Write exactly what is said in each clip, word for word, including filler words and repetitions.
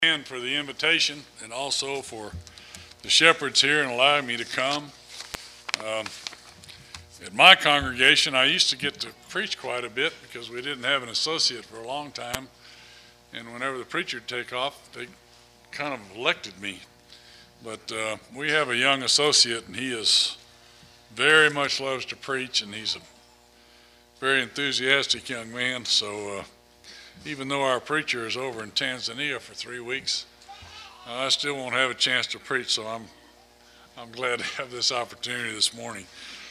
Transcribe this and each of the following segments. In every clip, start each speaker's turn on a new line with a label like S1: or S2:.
S1: And for the invitation, and also for the shepherds here and allowing me to come. Um, at my congregation, I used to get to preach quite a bit because we didn't have an associate for a long time. And whenever the preacher would take off, they kind of elected me. But uh, we have a young associate, and he is very much loves to preach, and he's a very enthusiastic young man. So uh, even though our preacher is over in Tanzania for three weeks, uh, I still won't have a chance to preach, so I'm I'm glad to have this opportunity this morning.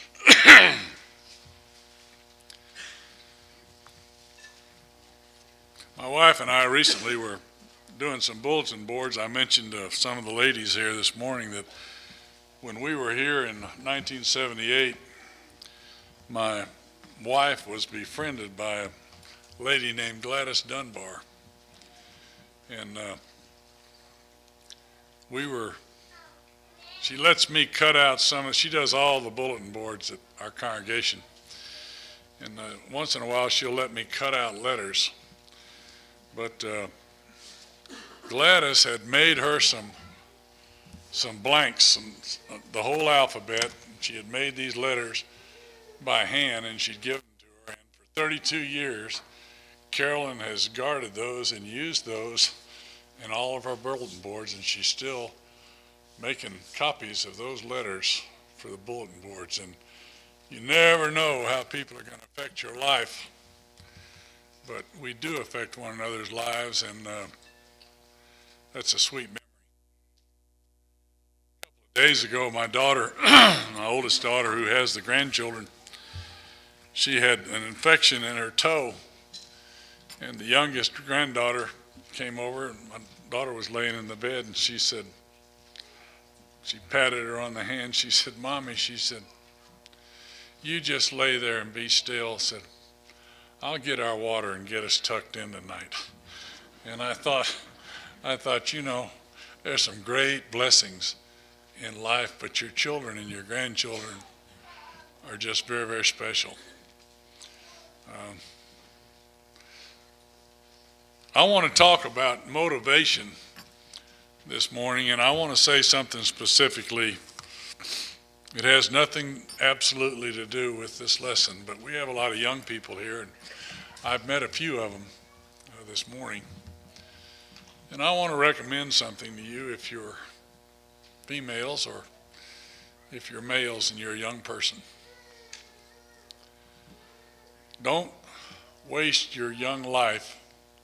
S1: My wife and I recently were doing some bulletin boards. I mentioned to some of the ladies here this morning that when we were here in nineteen seventy-eight, my wife was befriended by a lady named Gladys Dunbar. And uh, we were, she lets me cut out some of, she does all the bulletin boards at our congregation. And uh, once in a while she'll let me cut out letters. But uh, Gladys had made her some, some blanks, some, the whole alphabet. She had made these letters by hand, and she'd given them to her. And for thirty-two years, Carolyn has guarded those and used those in all of her bulletin boards, and she's still making copies of those letters for the bulletin boards. And you never know how people are going to affect your life, but we do affect one another's lives, and uh, that's a sweet memory. A couple of days ago, my daughter, my oldest daughter who has the grandchildren, she had an infection in her toe. And the youngest granddaughter came over, and my daughter was laying in the bed, and she said, she patted her on the hand. She said, "Mommy," she said, "you just lay there and be still." Said, "I'll get our water and get us tucked in tonight." And I thought, I thought, you know, there's some great blessings in life, but your children and your grandchildren are just very, very special. Um, I want to talk about motivation this morning, and I want to say something specifically. It has nothing absolutely to do with this lesson, but we have a lot of young people here, and I've met a few of them uh, this morning. And I want to recommend something to you if you're females or if you're males and you're a young person. Don't waste your young life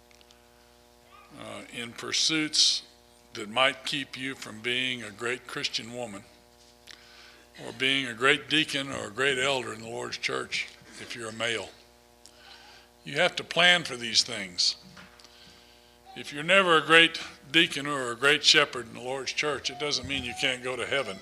S1: Uh, in pursuits that might keep you from being a great Christian woman or being a great deacon or a great elder in the Lord's church if you're a male. You have to plan for these things. If you're never a great deacon or a great shepherd in the Lord's church, it doesn't mean you can't go to heaven.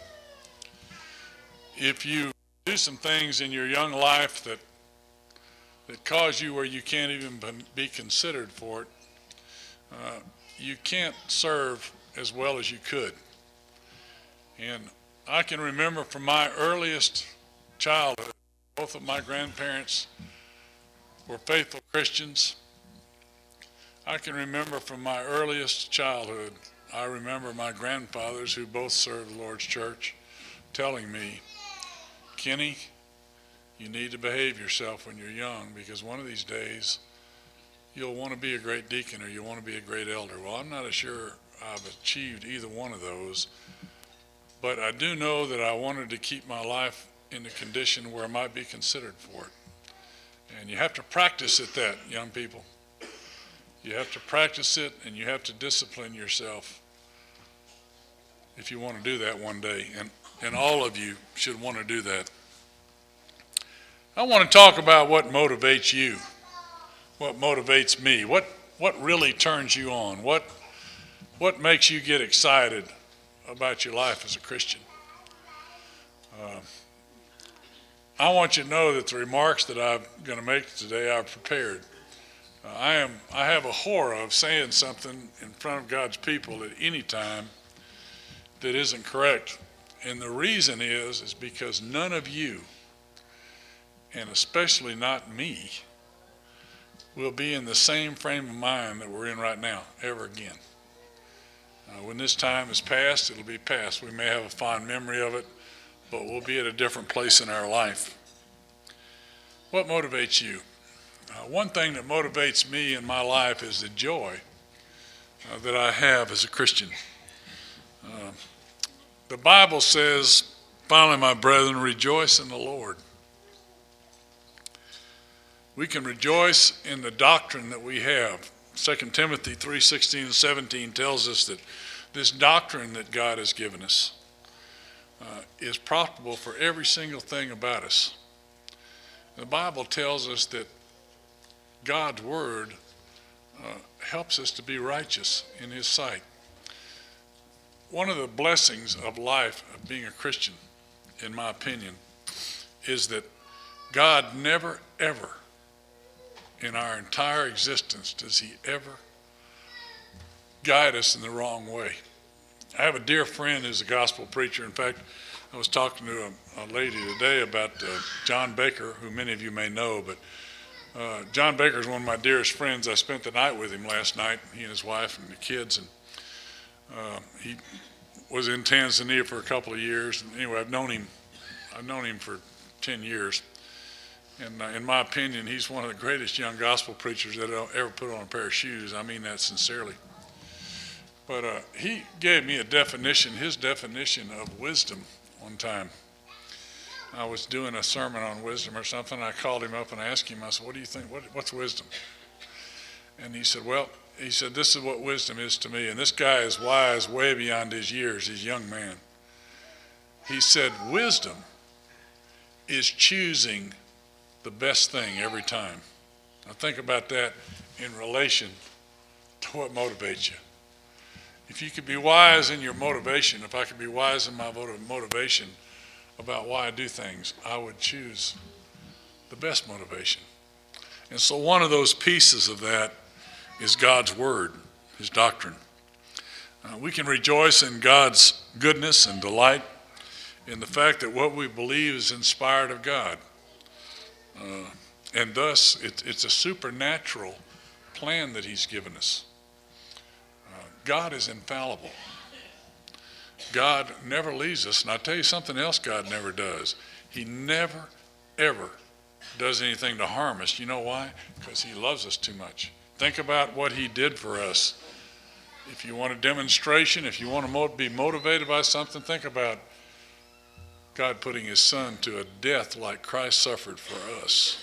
S1: If you do some things in your young life that that cause you where you can't even be considered for it, Uh, you can't serve as well as you could. And I can remember from my earliest childhood, both of my grandparents were faithful Christians. I can remember from my earliest childhood, I remember my grandfathers who both served the Lord's church telling me, "Kenny, you need to behave yourself when you're young, because one of these days you'll want to be a great deacon or you'll want to be a great elder." Well, I'm not sure I've achieved either one of those, but I do know that I wanted to keep my life in a condition where I might be considered for it. And you have to practice at that, young people. You have to practice it, and you have to discipline yourself if you want to do that one day. And, and all of you should want to do that. I want to talk about what motivates you. What motivates me? What what really turns you on? What what makes you get excited about your life as a Christian? Uh, I want you to know that the remarks that I'm going to make today are prepared. Uh, I am I have a horror of saying something in front of God's people at any time that isn't correct, and the reason is is because none of you, and especially not me, will be in the same frame of mind that we're in right now ever again. Uh, when this time is past, it'll be past. We may have a fond memory of it, but we'll be at a different place in our life. What motivates you? Uh, one thing that motivates me in my life is the joy uh, that I have as a Christian. Uh, the Bible says, finally, my brethren, rejoice in the Lord. We can rejoice in the doctrine that we have. Second Timothy three sixteen and seventeen tells us that this doctrine that God has given us uh, is profitable for every single thing about us. The Bible tells us that God's word uh, helps us to be righteous in his sight. One of the blessings of life, of being a Christian, in my opinion, is that God never, ever, in our entire existence, does he ever guide us in the wrong way. I have a dear friend who's a gospel preacher. In fact, I was talking to a, a lady today about uh, John Baker, who many of you may know, but uh, John Baker is one of my dearest friends. I spent the night with him last night, he and his wife and the kids, and uh, he was in Tanzania for a couple of years. And anyway, I've known him, I've known him for ten years. And uh, in my opinion, he's one of the greatest young gospel preachers that ever put on a pair of shoes. I mean that sincerely. But uh, he gave me a definition, his definition of wisdom one time. I was doing a sermon on wisdom or something. I called him up and I asked him, I said, what do you think, what, what's wisdom? And he said, well, he said, this is what wisdom is to me. And this guy is wise way beyond his years, he's a young man. He said, wisdom is choosing the best thing every time. Now think about that in relation to what motivates you. If you could be wise in your motivation, if I could be wise in my motivation about why I do things, I would choose the best motivation. And so one of those pieces of that is God's word, his doctrine. Uh, we can rejoice in God's goodness and delight in the fact that what we believe is inspired of God. Uh, and thus, it, it's a supernatural plan that he's given us. Uh, God is infallible. God never leaves us. And I'll tell you something else God never does. He never, ever does anything to harm us. You know why? Because he loves us too much. Think about what he did for us. If you want a demonstration, if you want to mo- be motivated by something, think about God putting his son to a death like Christ suffered for us.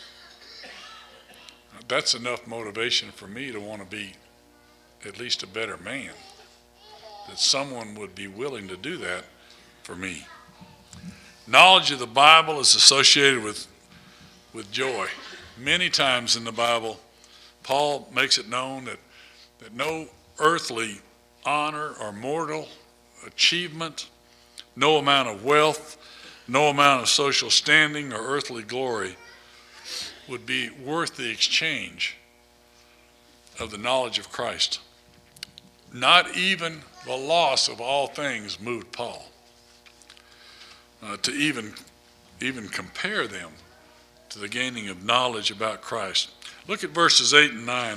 S1: That's enough motivation for me to want to be at least a better man, that someone would be willing to do that for me. Knowledge of the Bible is associated with, with joy. Many times in the Bible, Paul makes it known that, that no earthly honor or mortal achievement, no amount of wealth, no amount of social standing or earthly glory would be worth the exchange of the knowledge of Christ. Not even the loss of all things moved Paul uh, to even, even compare them to the gaining of knowledge about Christ. Look at verses eight and nine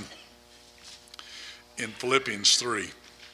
S1: in Philippians three.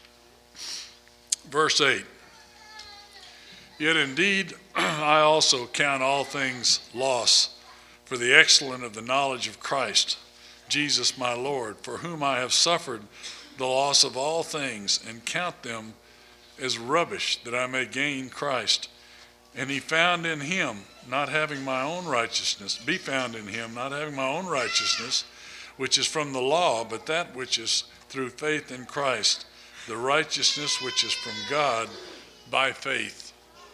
S1: Verse eight. Yet indeed, I also count all things loss for the excellence of the knowledge of Christ, Jesus my Lord, for whom I have suffered the loss of all things, and count them as rubbish, that I may gain Christ, and he found in him, not having my own righteousness, be found in him, not having my own righteousness, which is from the law, but that which is through faith in Christ, the righteousness which is from God by faith.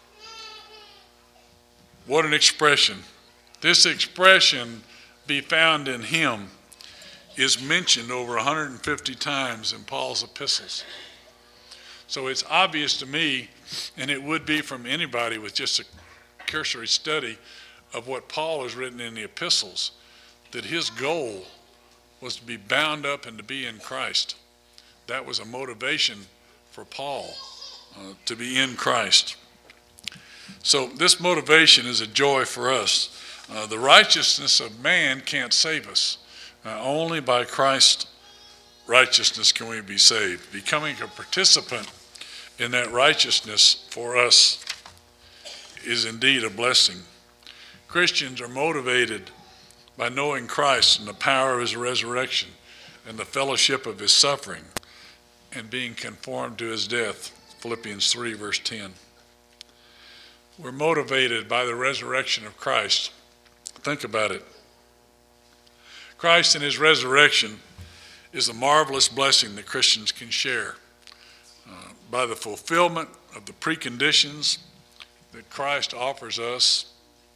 S1: What an expression. This expression, be found in him, is mentioned over one hundred fifty times in Paul's epistles. So it's obvious to me, and it would be from anybody with just a cursory study of what Paul has written in the epistles, that his goal was to be bound up and to be in Christ. That was a motivation for Paul, uh, to be in Christ. So this motivation is a joy for us. Uh, the righteousness of man can't save us. Uh, only by Christ's righteousness can we be saved. Becoming a participant in that righteousness for us is indeed a blessing. Christians are motivated by knowing Christ and the power of his resurrection and the fellowship of his suffering and being conformed to his death. Philippians three, verse ten. We're motivated by the resurrection of Christ. Think about it. Christ and his resurrection is a marvelous blessing that Christians can share. Uh, by the fulfillment of the preconditions that Christ offers us,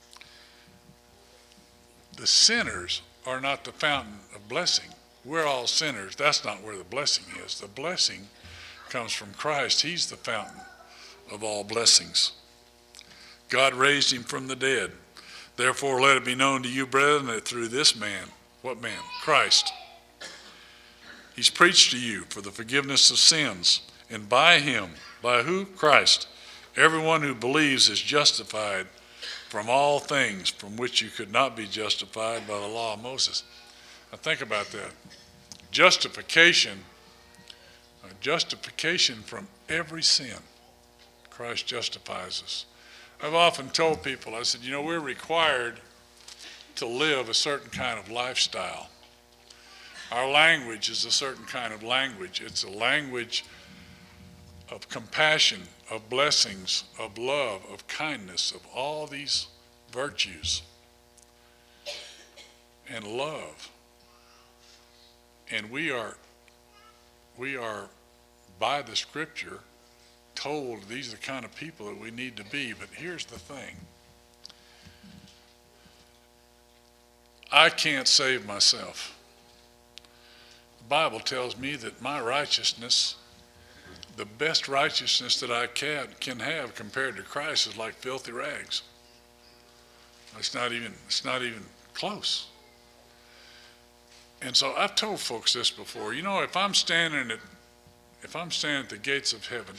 S1: the sinners are not the fountain of blessing. We're all sinners. That's not where the blessing is. The blessing comes from Christ. He's the fountain of all blessings. God raised him from the dead. Therefore, let it be known to you, brethren, that through this man, what man? Christ. He's preached to you for the forgiveness of sins. And by him, by who? Christ. Everyone who believes is justified from all things from which you could not be justified by the law of Moses. Now think about that. Justification, uh, justification from every sin. Christ justifies us. I've often told people, I said, you know, we're required to live a certain kind of lifestyle. Our language is a certain kind of language. It's a language of compassion, of blessings, of love, of kindness, of all these virtues and love. And we are, we are by the scripture told these are the kind of people that we need to be. But here's the thing. I can't save myself. The Bible tells me that my righteousness, the best righteousness that I can, can have compared to Christ, is like filthy rags. It's not even, it's not even close. And so I've told folks this before. You know, if I'm standing at, if I'm standing at the gates of heaven,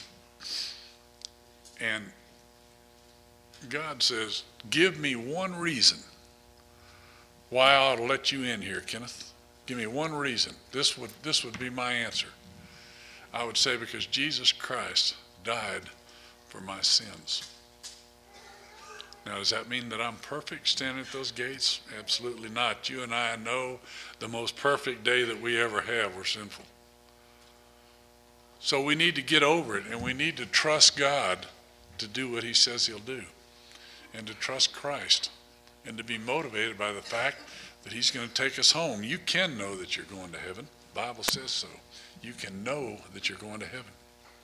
S1: and God says, give me one reason why I ought to let you in here, Kenneth. Give me one reason. This would, this would be my answer. I would say because Jesus Christ died for my sins. Now, does that mean that I'm perfect standing at those gates? Absolutely not. You and I know the most perfect day that we ever have, we're sinful. So we need to get over it, and we need to trust God to do what he says he'll do, and to trust Christ, and to be motivated by the fact that he's going to take us home. You can know that you're going to heaven. The Bible says so. You can know that you're going to heaven.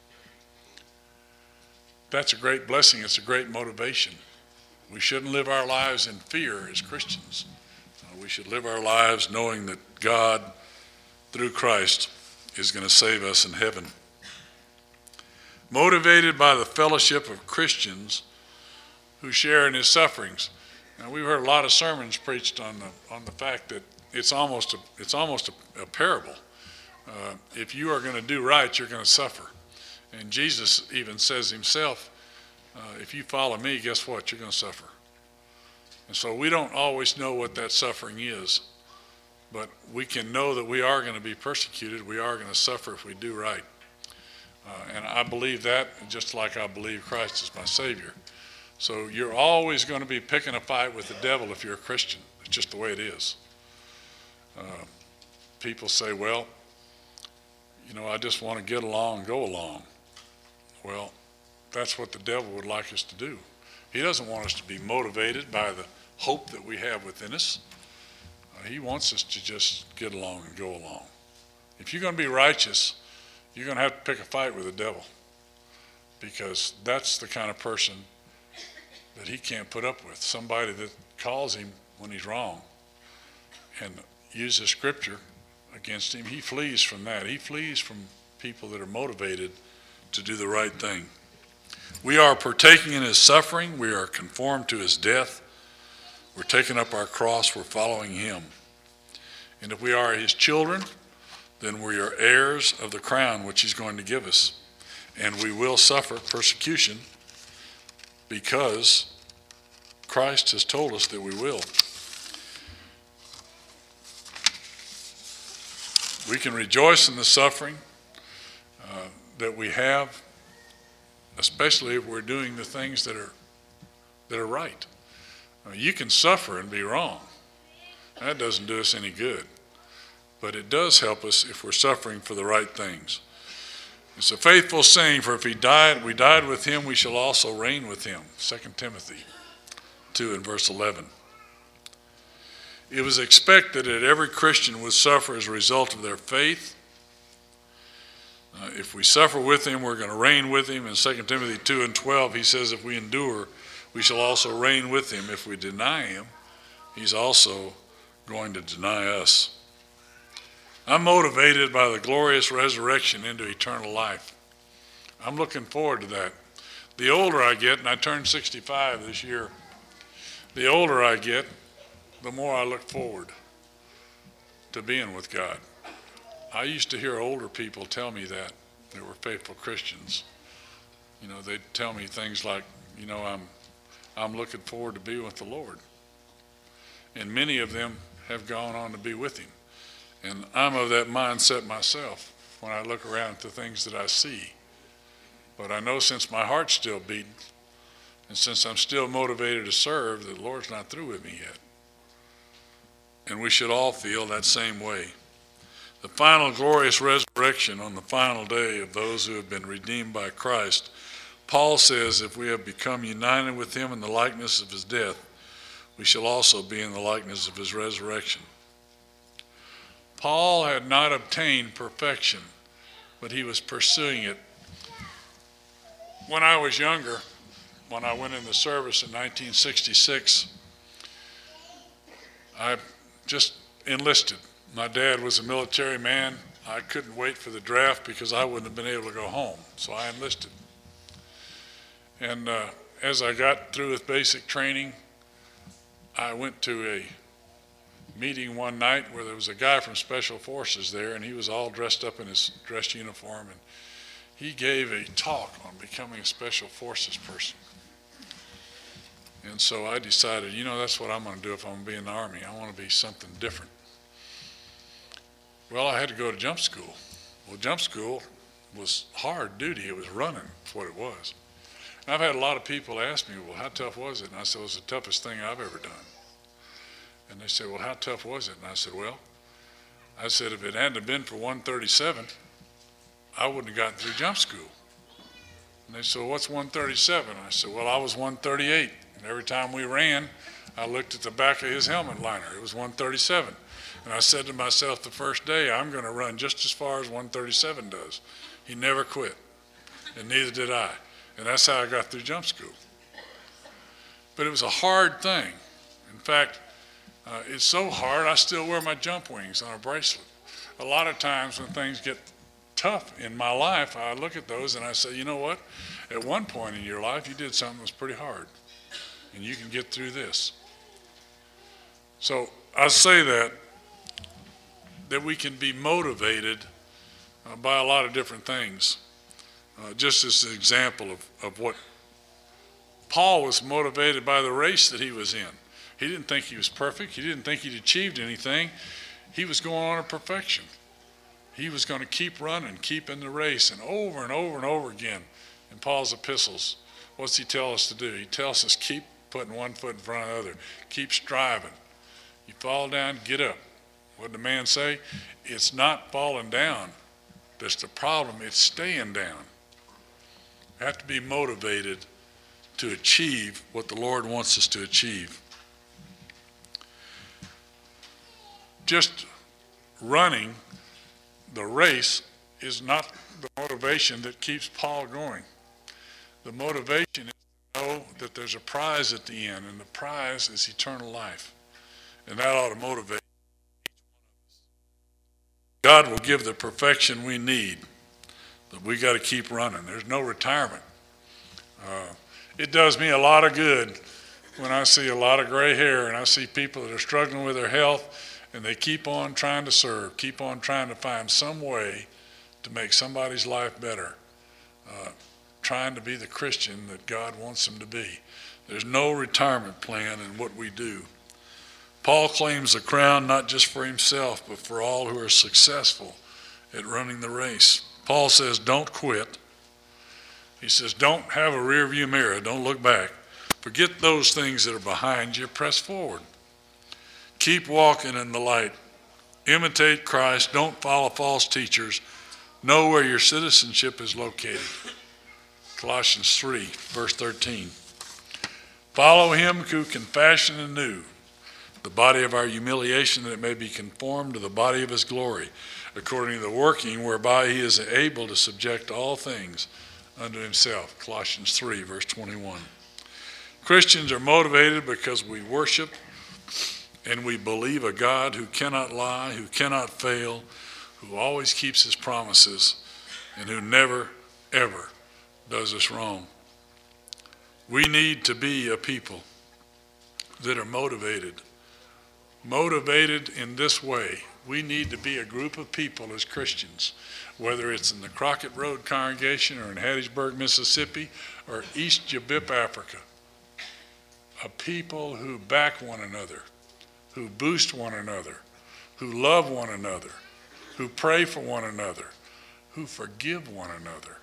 S1: That's a great blessing. It's a great motivation. We shouldn't live our lives in fear as Christians. Uh, we should live our lives knowing that God, through Christ, is going to save us in heaven. Motivated by the fellowship of Christians who share in his sufferings. Now, we've heard a lot of sermons preached on the on the fact that it's almost a, it's almost a, a parable. Uh, if you are going to do right, you're going to suffer. And Jesus even says himself, uh, if you follow me, guess what? You're going to suffer. And so we don't always know what that suffering is, but we can know that we are going to be persecuted. We are going to suffer if we do right. Uh, and I believe that just like I believe Christ is my Savior. So you're always going to be picking a fight with the devil if you're a Christian. It's just the way it is. Uh, people say, well, you know, I just want to get along, go along. Well, that's what the devil would like us to do. He doesn't want us to be motivated by the hope that we have within us. Uh, he wants us to just get along and go along. If you're going to be righteous, you're going to have to pick a fight with the devil, because that's the kind of person that he can't put up with. Somebody that calls him when he's wrong and uses scripture against him, he flees from that. He flees from people that are motivated to do the right thing. We are partaking in his suffering. We are conformed to his death. We're taking up our cross. We're following him. And if we are his children, then we are heirs of the crown which he's going to give us. And we will suffer persecution because Christ has told us that we will. We can rejoice in the suffering uh, that we have especially if we're doing the things that are that are right. I mean, you can suffer and be wrong. That doesn't do us any good. But it does help us if we're suffering for the right things. It's a faithful saying, for if he died, we died with him, we shall also reign with him. Second Timothy two and verse eleven. It was expected that every Christian would suffer as a result of their faith. Uh, if we suffer with him, we're going to reign with him. In Second Timothy two and twelve, he says, if we endure, we shall also reign with him. If we deny him, he's also going to deny us. I'm motivated by the glorious resurrection into eternal life. I'm looking forward to that. The older I get, and I turned sixty-five this year, the older I get, the more I look forward to being with God. I used to hear older people tell me that. They were faithful Christians. You know, they'd tell me things like, you know, I'm, I'm looking forward to being with the Lord. And many of them have gone on to be with him. And I'm of that mindset myself when I look around at the things that I see. But I know since my heart's still beating, and since I'm still motivated to serve, that the Lord's not through with me yet. And we should all feel that same way. The final glorious resurrection on the final day of those who have been redeemed by Christ, Paul says, if we have become united with him in the likeness of his death, we shall also be in the likeness of his resurrection. Paul had not obtained perfection, but he was pursuing it. When I was younger, when I went into service in nineteen sixty-six, I just enlisted. My dad was a military man. I couldn't wait for the draft because I wouldn't have been able to go home, so I enlisted. And uh, as I got through with basic training, I went to a meeting one night where there was a guy from Special Forces there, and he was all dressed up in his dress uniform, and he gave a talk on becoming a Special Forces person. And so I decided, you know, that's what I'm going to do if I'm going to be in the Army. I want to be something different. Well, I had to go to jump school. Well, jump school was hard duty. It was running, that's what it was. And I've had a lot of people ask me, well, how tough was it? And I said, it was the toughest thing I've ever done. And they said, well, how tough was it? And I said, well, I said, if it hadn't been for one thirty-seven, I wouldn't have gotten through jump school. And they said, well, what's one thirty-seven? I said, well, I was one thirty-eight. And every time we ran, I looked at the back of his helmet liner. It was one thirty-seven. And I said to myself the first day, I'm going to run just as far as one thirty-seven does. He never quit, and neither did I. And that's how I got through jump school. But it was a hard thing. In fact, uh, it's so hard, I still wear my jump wings on a bracelet. A lot of times when things get tough in my life, I look at those and I say, you know what? At one point in your life, you did something that was pretty hard, and you can get through this. So I say that, that we can be motivated uh, by a lot of different things. Uh, just as an example of, of what Paul was motivated by the race that he was in. He didn't think he was perfect. He didn't think he'd achieved anything. He was going on to perfection. He was going to keep running, keep in the race, and over and over and over again in Paul's epistles, what's he tell us to do? He tells us keep putting one foot in front of the other. Keep striving. You fall down, get up. What did the man say? It's not falling down that's the problem, it's staying down. We have to be motivated to achieve what the Lord wants us to achieve. Just running the race is not the motivation that keeps Paul going. The motivation is to know that there's a prize at the end, and the prize is eternal life. And that ought to motivate each one of us. God will give the perfection we need, but we got to keep running. There's no retirement. Uh, it does me a lot of good when I see a lot of gray hair and I see people that are struggling with their health and they keep on trying to serve, keep on trying to find some way to make somebody's life better, uh, trying to be the Christian that God wants them to be. There's no retirement plan in what we do. Paul claims the crown not just for himself, but for all who are successful at running the race. Paul says, don't quit. He says, don't have a rear view mirror. Don't look back. Forget those things that are behind you. Press forward. Keep walking in the light. Imitate Christ. Don't follow false teachers. Know where your citizenship is located. Colossians three, verse thirteen. Follow him who can fashion anew the body of our humiliation, that it may be conformed to the body of his glory, according to the working whereby he is able to subject all things unto himself. Colossians three, verse twenty-one. Christians are motivated because we worship and we believe a God who cannot lie, who cannot fail, who always keeps his promises, and who never, ever does us wrong. We need to be a people that are motivated. Motivated in this way. We need to be a group of people as Christians, whether it's in the Crockett Road congregation or in Hattiesburg, Mississippi, or East Jabip, Africa. A people who back one another, who boost one another, who love one another, who pray for one another, who forgive one another.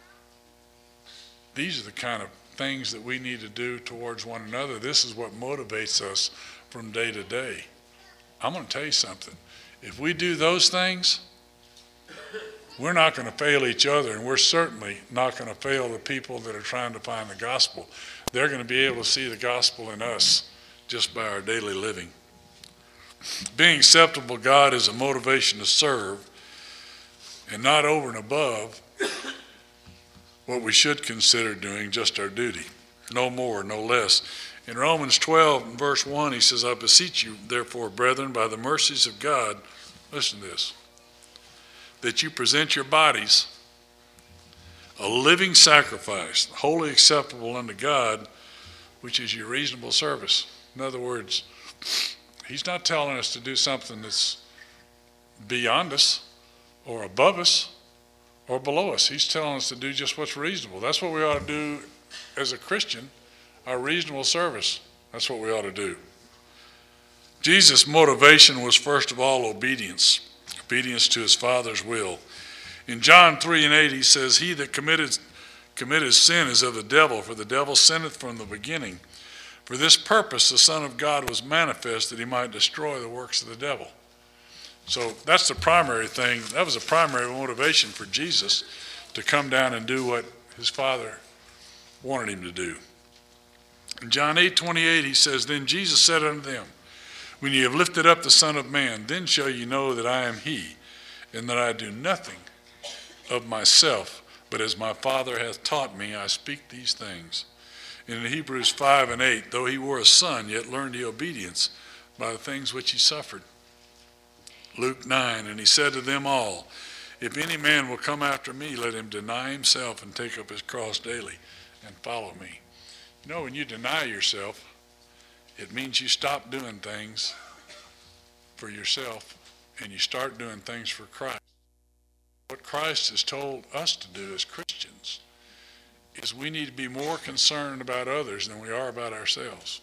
S1: These are the kind of things that we need to do towards one another. This is what motivates us from day to day. I'm going to tell you something. If we do those things, we're not going to fail each other, and we're certainly not going to fail the people that are trying to find the gospel. They're going to be able to see the gospel in us just by our daily living. Being acceptable to God is a motivation to serve, and not over and above what we should consider doing, just our duty. No more, no less. In Romans twelve, and verse one, he says, I beseech you, therefore, brethren, by the mercies of God, listen to this, that you present your bodies a living sacrifice, wholly acceptable unto God, which is your reasonable service. In other words, he's not telling us to do something that's beyond us or above us or below us. He's telling us to do just what's reasonable. That's what we ought to do as a Christian, our reasonable service. That's what we ought to do. Jesus' motivation was first of all obedience, obedience to his Father's will. In John three and eight, he says, he that committed, committed sin is of the devil, for the devil sinneth from the beginning. For this purpose the Son of God was manifest, that he might destroy the works of the devil. So that's the primary thing. That was the primary motivation for Jesus to come down and do what his Father wanted him to do. In John eight twenty-eight, he says, then Jesus said unto them, when ye have lifted up the Son of Man, then shall ye know that I am he, and that I do nothing of myself, but as my Father hath taught me, I speak these things. And in Hebrews five and eight, though he were a son, yet learned he obedience by the things which he suffered. Luke nine, and he said to them all, if any man will come after me, let him deny himself and take up his cross daily and follow me. You know, when you deny yourself, it means you stop doing things for yourself and you start doing things for Christ. What Christ has told us to do as Christians is we need to be more concerned about others than we are about ourselves.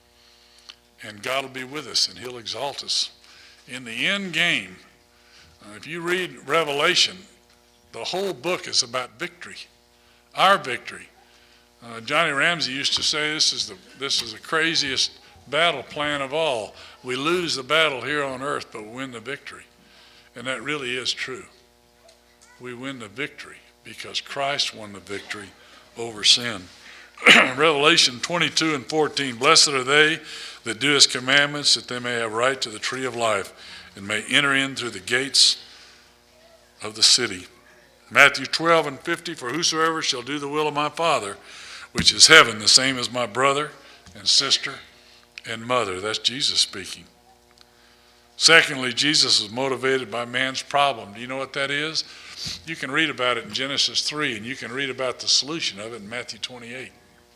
S1: And God will be with us and he'll exalt us. In the end game, uh, if you read Revelation, the whole book is about victory, our victory. Uh, Johnny Ramsey used to say this is the this is the craziest battle plan of all. We lose the battle here on earth, but we win the victory. And that really is true. We win the victory because Christ won the victory over sin. Revelation twenty-two and fourteen, blessed are they that do his commandments, that they may have right to the tree of life and may enter in through the gates of the city. Matthew twelve and fifty, for whosoever shall do the will of my Father, which is heaven, the same as my brother and sister and mother. That's Jesus speaking. Secondly, Jesus is motivated by man's problem. Do you know what that is? You can read about it in Genesis three, and you can read about the solution of it in Matthew twenty-eight.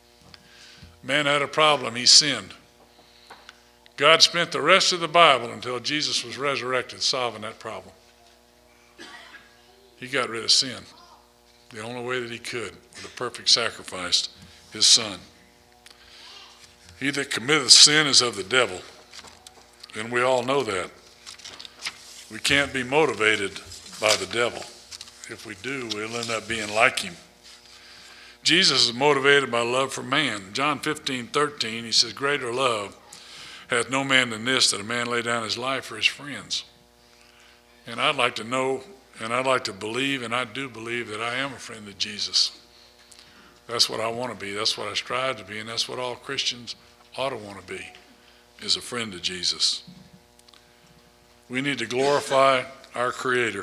S1: Man had a problem. He sinned. God spent the rest of the Bible until Jesus was resurrected solving that problem. He got rid of sin the only way that he could, with a perfect sacrifice, his Son. He that committeth sin is of the devil, and we all know that. We can't be motivated by the devil. If we do, we'll end up being like him. Jesus is motivated by love for man. John fifteen thirteen, he says, greater love hath no man than this, that a man lay down his life for his friends. And I'd like to know, and I'd like to believe, and I do believe that I am a friend of Jesus. That's what I want to be. That's what I strive to be, and that's what all Christians ought to want to be, is a friend of Jesus. We need to glorify our Creator.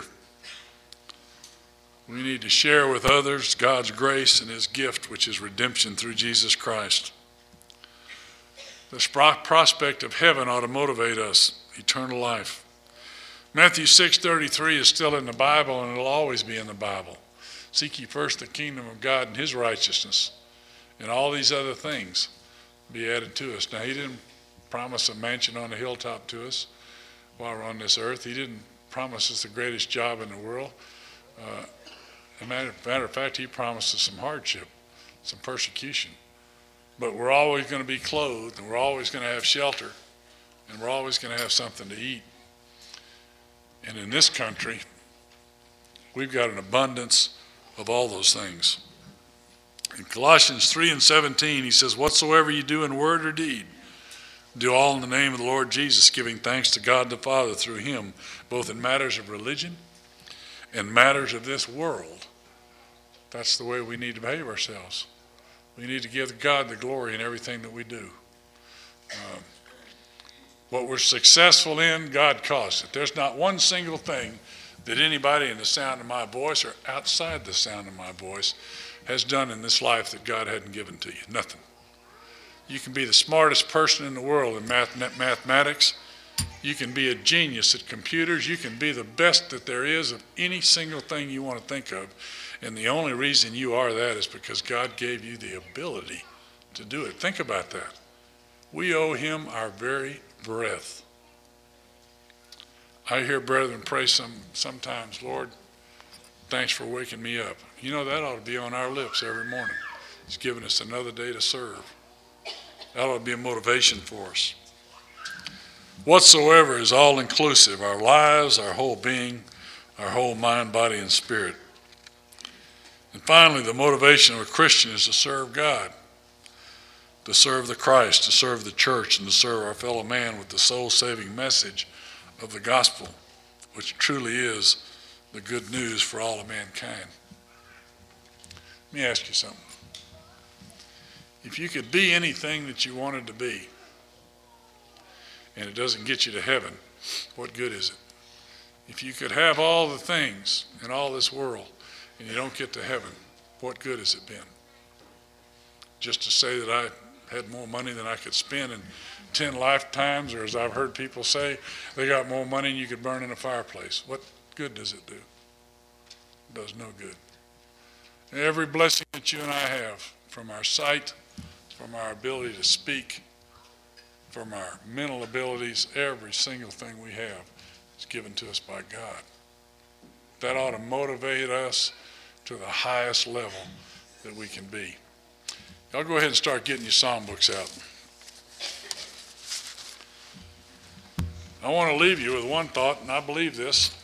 S1: We need to share with others God's grace and his gift, which is redemption through Jesus Christ. The prospect of heaven ought to motivate us, eternal life. Matthew six thirty-three is still in the Bible, and it'll always be in the Bible. Seek ye first the kingdom of God and his righteousness, and all these other things be added to us. Now, he didn't promise a mansion on a hilltop to us while we're on this earth. He didn't promise us the greatest job in the world. Uh, as a matter, matter of fact, he promised us some hardship, some persecution. But we're always going to be clothed, and we're always going to have shelter, and we're always going to have something to eat. And in this country, we've got an abundance of all those things. In Colossians three and seventeen, he says, whatsoever you do in word or deed, do all in the name of the Lord Jesus, giving thanks to God the Father through him, both in matters of religion and matters of this world. That's the way we need to behave ourselves. We need to give God the glory in everything that we do. Uh, what we're successful in, God caused it. There's not one single thing that anybody in the sound of my voice or outside the sound of my voice has done in this life that God hadn't given to you. Nothing. You can be the smartest person in the world in math, mathematics. You can be a genius at computers. You can be the best that there is of any single thing you want to think of. And the only reason you are that is because God gave you the ability to do it. Think about that. We owe him our very breath. I hear brethren pray some sometimes, Lord, thanks for waking me up. You know, that ought to be on our lips every morning. He's given us another day to serve. That ought to be a motivation for us. Whatsoever is all inclusive, our lives, our whole being, our whole mind, body, and spirit. And finally, the motivation of a Christian is to serve God, to serve the Christ, to serve the church, and to serve our fellow man with the soul-saving message of the gospel, which truly is the good news for all of mankind. Let me ask you something. If you could be anything that you wanted to be, and it doesn't get you to heaven, what good is it? If you could have all the things in all this world, and you don't get to heaven, what good has it been? Just to say that I had more money than I could spend in ten lifetimes, or as I've heard people say, they got more money than you could burn in a fireplace. What good does it do? It does no good. Every blessing that you and I have, from our sight, from our ability to speak, from our mental abilities, every single thing we have is given to us by God. That ought to motivate us to the highest level that we can be. Y'all go ahead and start getting your psalm books out. I want to leave you with one thought, and I believe this.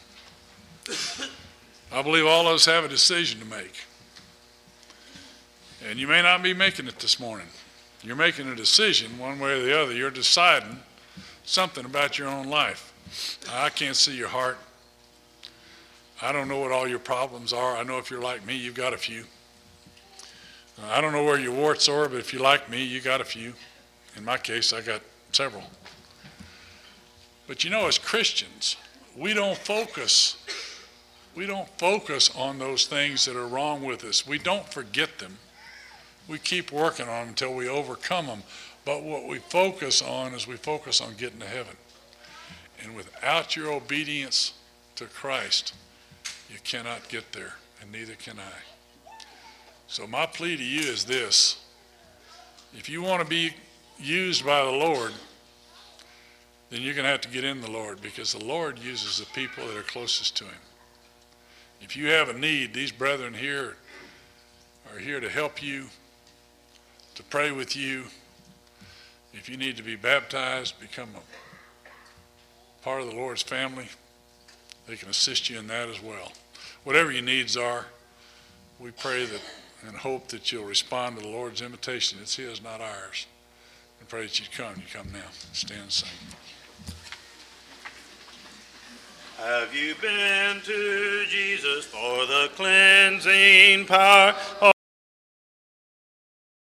S1: I believe all of us have a decision to make. And you may not be making it this morning. You're making a decision one way or the other. You're deciding something about your own life. I can't see your heart. I don't know what all your problems are. I know if you're like me, you've got a few. I don't know where your warts are, but if you're like me, you got a few. In my case, I got several. But you know, as Christians, we don't focus. We don't focus on those things that are wrong with us. We don't forget them. We keep working on them until we overcome them. But what we focus on is we focus on getting to heaven. And without your obedience to Christ, you cannot get there, and neither can I. So my plea to you is this. If you want to be used by the Lord, then you're going to have to get in the Lord, because the Lord uses the people that are closest to him. If you have a need, these brethren here are here to help you, to pray with you. If you need to be baptized, become a part of the Lord's family, they can assist you in that as well. Whatever your needs are, we pray that and hope that you'll respond to the Lord's invitation. It's His, not ours. I pray that you'd come. You come now. Stand and sing.
S2: Have you been to Jesus for the cleansing power?